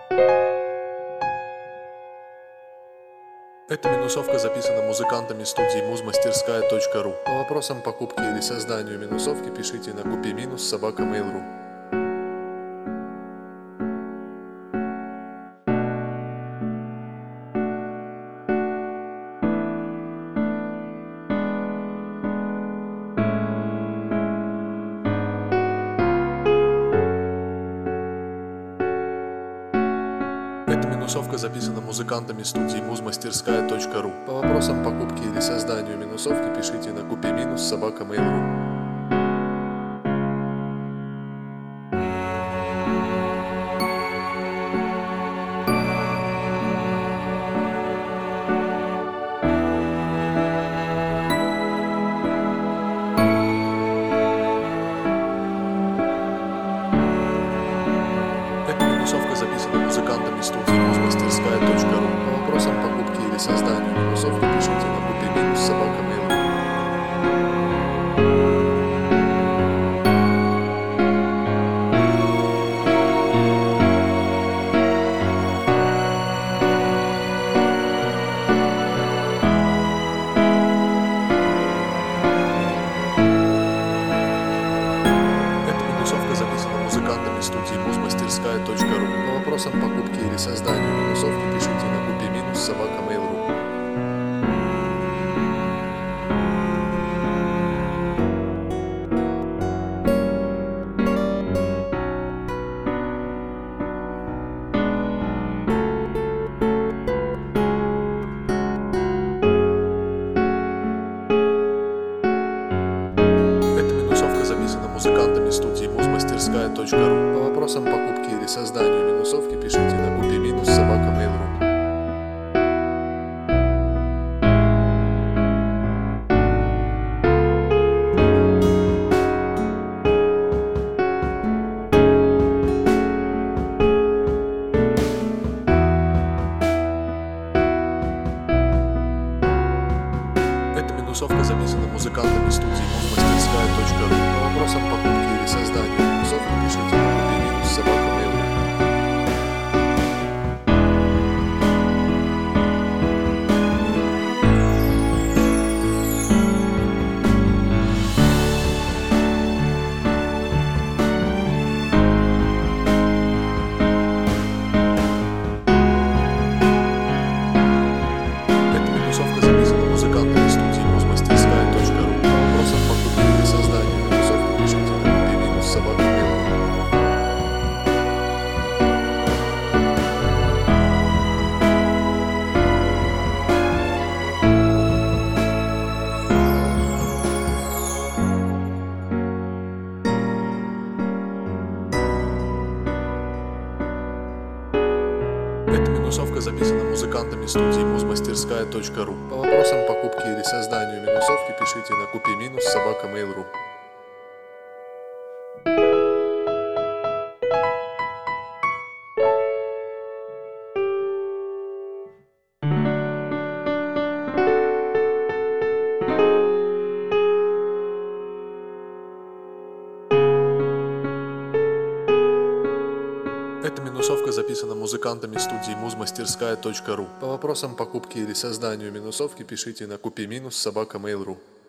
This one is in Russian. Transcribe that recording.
Эта минусовка записана музыкантами студии muzmasтерская.ру. По вопросам покупки или созданию минусовки пишите на kupi-собака.mail.ru. Эта минусовка записана музыкантами студии muzmasтерская.ру. По вопросам покупки или созданию минусовки пишите на kupi-собака.mail.ru. Эта минусовка записана музыкантами студии muzmasтерская.ру. По вопросам покупки или созданию минусовки пишите на kupi-собака.mail.ru. Эта минусовка записана музыкантами студии muzmasтерская.ру. По вопросам покупки или созданию минусовки пишите на kupi-собака.mail.ru. Эта минусовка записана музыкантами студии muzmasтерская.ру. По вопросам покупки или созданию минусовки пишите на kupi-собака.mail.ru. Эта минусовка записана музыкантами студии muzmasтерская.ру. По вопросам покупки или созданию минусовки пишите на kupi-собака.mail.ru. Эта минусовка записана музыкантами студии muzmasтерская.ру. По вопросам покупки или созданию минусовки пишите на kupi-собака.mail.ru. Эта минусовка записана музыкантами студии muzmasтерская.ру. По вопросам покупки или созданию минусовки пишите на kupi-собака.mail.ru. Эта минусовка записана музыкантами студии muzmasтерская.ру. По вопросам покупки или созданию минусовки пишите на kupi-собака.mail.ru.